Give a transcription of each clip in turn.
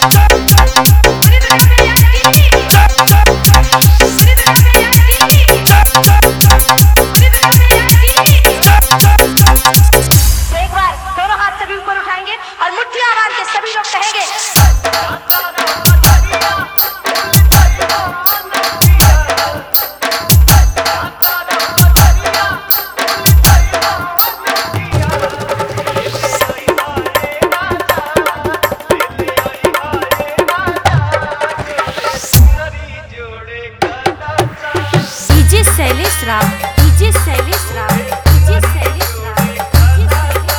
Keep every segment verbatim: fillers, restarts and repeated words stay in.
DJ Shailesh Rao, DJ Shailesh Rao, DJ Shailesh Rao, DJ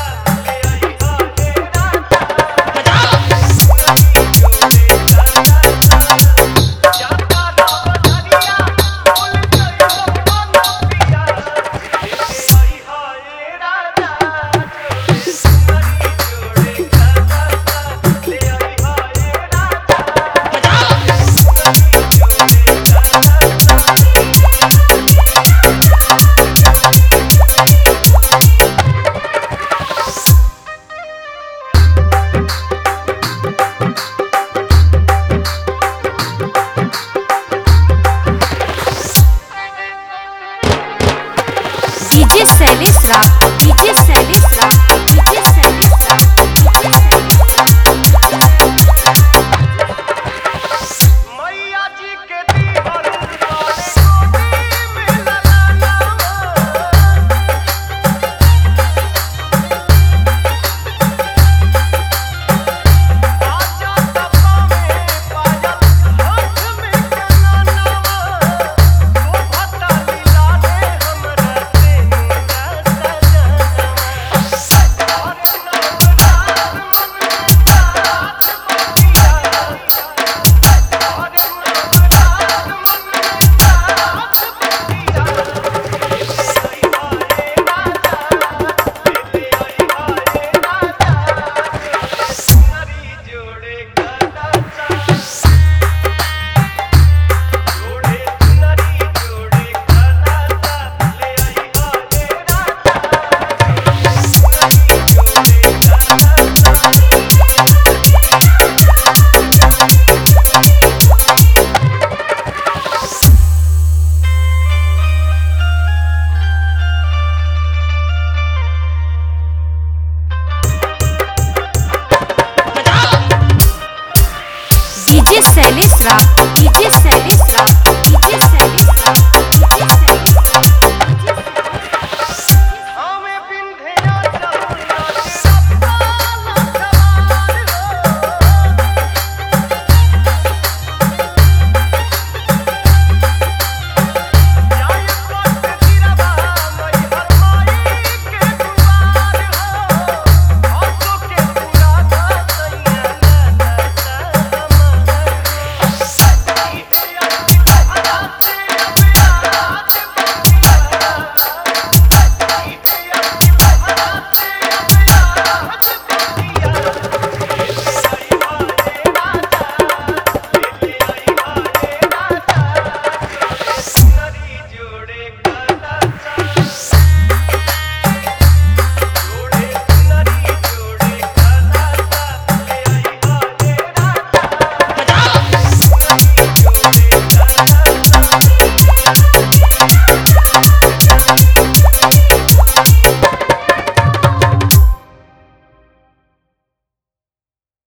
DJ Shailesh Rao, DJ Shailesh Rao, DJ Shailesh Rao, DJ Shailesh मैया जी के दीवार कोने में लगाना आजा तपा में पायल हाथ में कनाना तो भटा लीला ने हमरा से DJ Shailesh Rao, DJ Shailesh Rao, DJ